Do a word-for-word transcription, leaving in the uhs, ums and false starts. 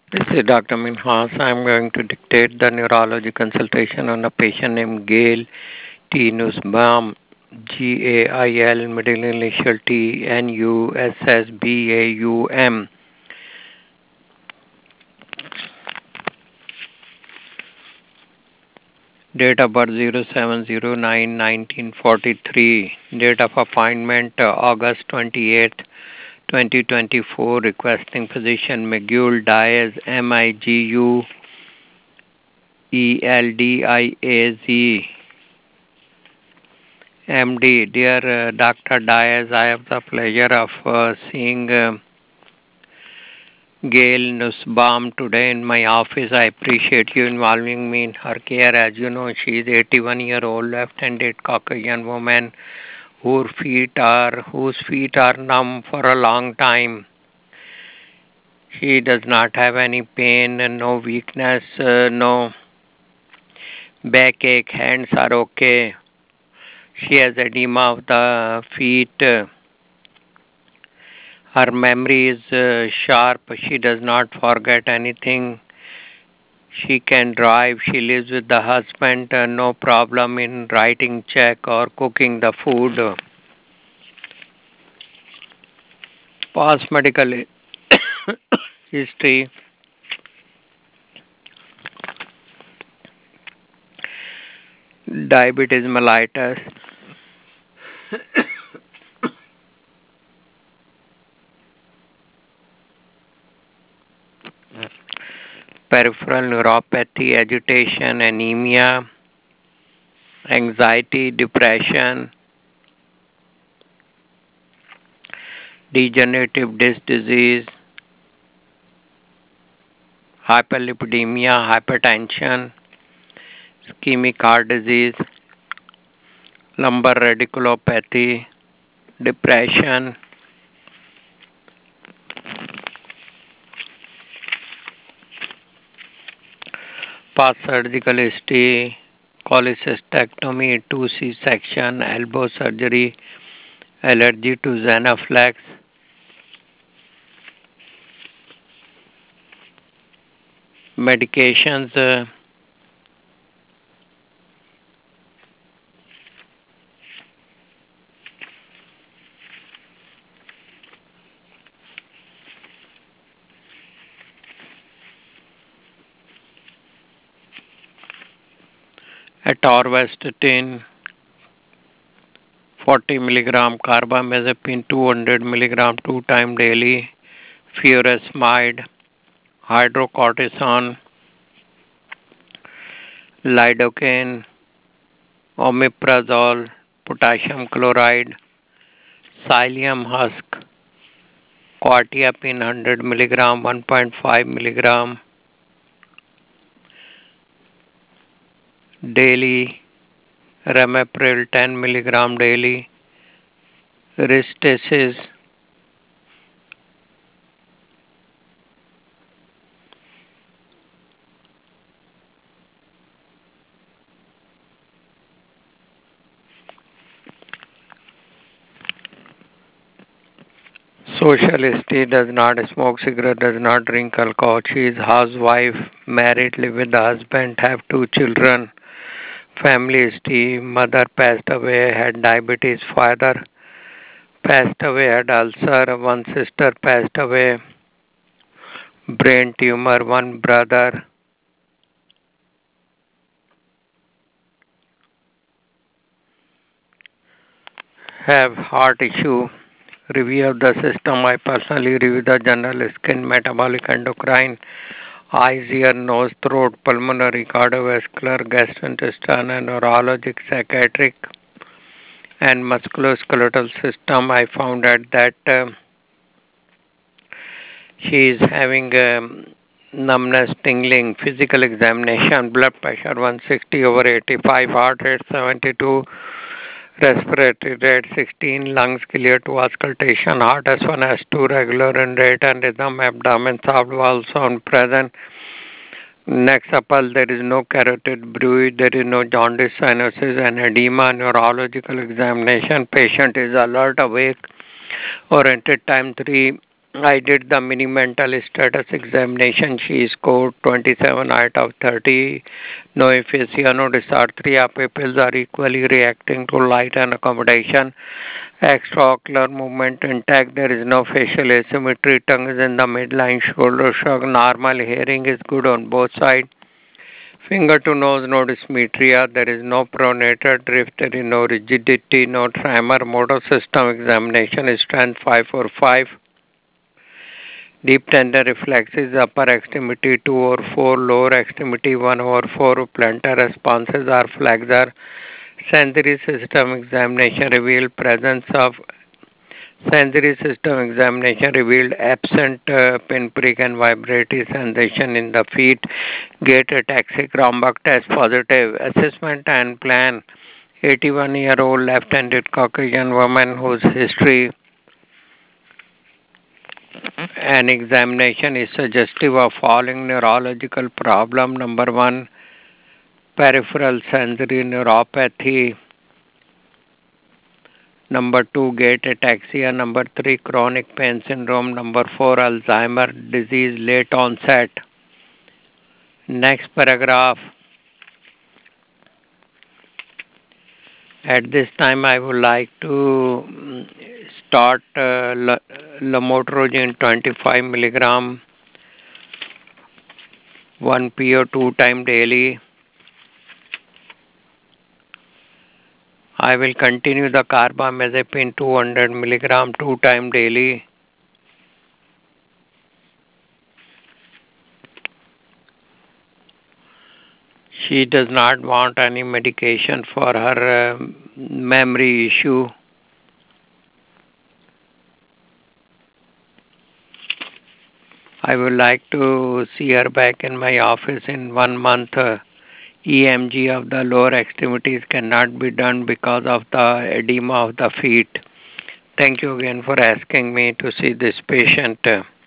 This is Doctor Minhas. I'm going to dictate the neurology consultation on a patient named Gail T. Nussbaum, G A I L, middle initial T, N U S S B A U M. Date of birth zero seven zero nine nineteen forty-three. Date of appointment uh, August twenty-eighth, twenty twenty-four. Requesting physician Miguel Diaz, M I G U E L D I A Z. M D, dear uh, Doctor Diaz, I have the pleasure of uh, seeing uh, Gail Nussbaum today in my office. I appreciate you involving me in her care. As you know, she is eighty-one year old left-handed Caucasian woman whose feet are whose feet are numb for a long time. She does not have any pain, no weakness, uh, no backache. Hands are okay. She has edema of the feet. Uh, Her memory is uh, sharp. She does not forget anything. She can drive. She lives with the husband. Uh, no problem in writing check or cooking the food. Past medical history. Diabetes mellitus. Peripheral neuropathy, agitation, anemia, anxiety, depression, degenerative disc disease, hyperlipidemia, hypertension, ischemic heart disease, lumbar radiculopathy, depression, past surgical history, cholecystectomy, two C-section, elbow surgery, allergy to Xenaflex, medications, uh, atorvastatin, forty milligram, carbamazepine, two hundred milligram, two time daily, furosemide, hydrocortisone, lidocaine, omeprazole, potassium chloride, psyllium husk, quetiapine one hundred milligram, one point five milligram daily, ramipril ten milligram daily, Restasis, socialist, does not smoke cigarette, does not drink alcohol. She is housewife, married, live with the husband, have two children. Family history, mother passed away, had diabetes, father passed away, had ulcer, one sister passed away, brain tumor, one brother, have heart issue. Review of the system. I personally review the general skin, metabolic, endocrine, eyes, ear, nose, throat, pulmonary, cardiovascular, gastrointestinal, neurologic, psychiatric, and musculoskeletal system. I found out that uh, she is having um, numbness, tingling, physical examination, blood pressure one sixty over eighty-five, heart rate seventy-two, respiratory rate sixteen, lungs clear to auscultation, heart S one, S two, regular in rate and rhythm, abdomen soft, valve sound present. Next upper, there is no carotid bruit, there is no jaundice, cyanosis, and edema. Neurological examination, patient is alert, awake, oriented, time three. I did the mini mental status examination. She scored twenty-seven out of thirty. No aphasia, no dysarthria. Pupils are equally reacting to light and accommodation. Extraocular movement intact. There is no facial asymmetry. Tongue is in the midline. Shoulder shrug. Normal hearing is good on both sides. Finger to nose, no dysmetria. There is no pronator drift. There is no rigidity, no tremor. Motor system examination is strength five four five. Deep tender reflexes, upper extremity two or four, lower extremity one over four. Plantar responses are flexor. Sensory system examination revealed presence of sensory system examination revealed absent uh, pinprick and vibratory sensation in the feet. Gait ataxic Romberg test positive. Assessment and plan. eighty-one year old left-handed Caucasian woman whose history an examination is suggestive of following neurological problem. Number one, peripheral sensory neuropathy. Number two, gait ataxia. Number three, chronic pain syndrome. Number four, Alzheimer disease late onset. Next paragraph. At this time, I would like to mm, start uh, lamotrigine twenty-five milligram, one P O two time daily. I will continue the carbamazepine two hundred milligram two time daily. She does not want any medication for her uh, memory issue. I would like to see her back in my office in one month. Uh, E M G of the lower extremities cannot be done because of the edema of the feet. Thank you again for asking me to see this patient.